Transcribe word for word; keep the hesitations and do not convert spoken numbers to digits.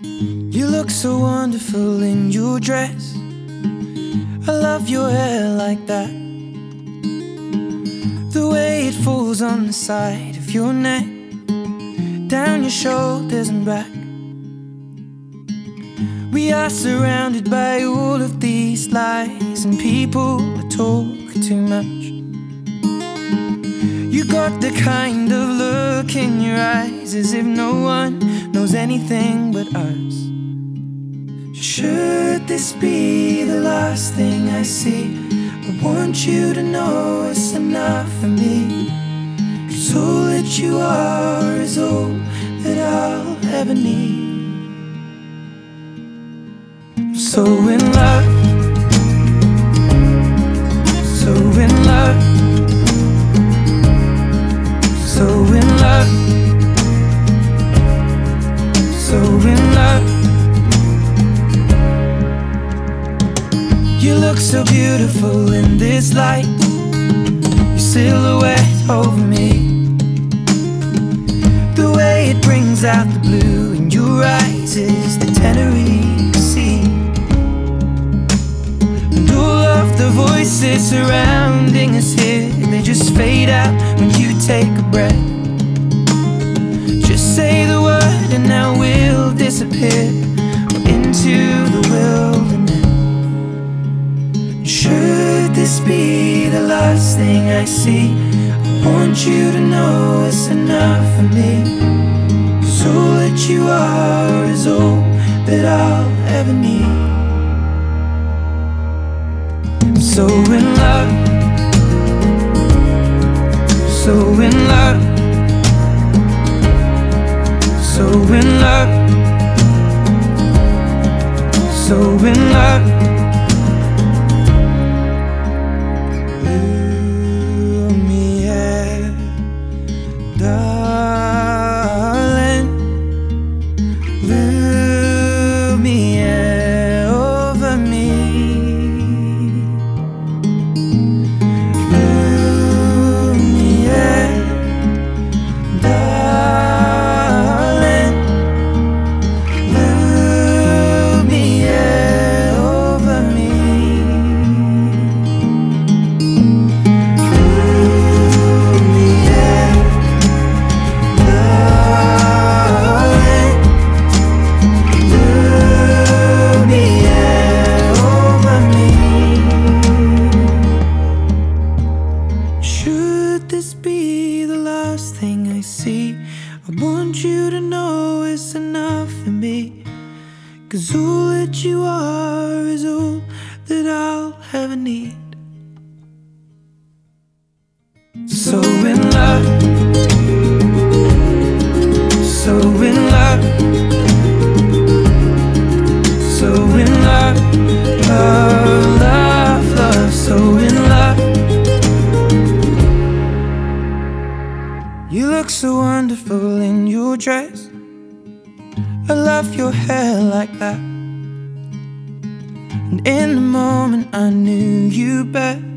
You look so wonderful in your dress. I love your hair like that, the way it falls on the side of your neck, down your shoulders and back. We are surrounded by all of these lies, and people are talking too much. You got the kind of look in your eyes as if no one knows anything but us. Should this be the last thing I see? I want you to know it's enough for me, 'cause all that you are is all that I'll ever need. I'm so in love, so in love, so in love, so in love. You look so beautiful in this light, your silhouette over me, the way it brings out the blue in your eyes is the Tenerife Sea. And all of the voices surrounding us here, they just fade out when you take a breath. Just say the word and now we'll disappear into the wilderness. Should this be the last thing I see? I want you to know it's enough for me, 'cause all that you are is all that I'll ever need. I'm so in love, so in love, so in love, so in love. Darling, Lumiere over me, Lumiere, darling, Lumiere over me, Lumiere. Should this be the last thing I see? I want you to know it's enough for me, 'cause all that you are is all that I'll ever need. So in love, so in love, so in love, love, love, love, so in love. You look so wonderful in your dress. I love your hair like that. And in the moment I knew you best.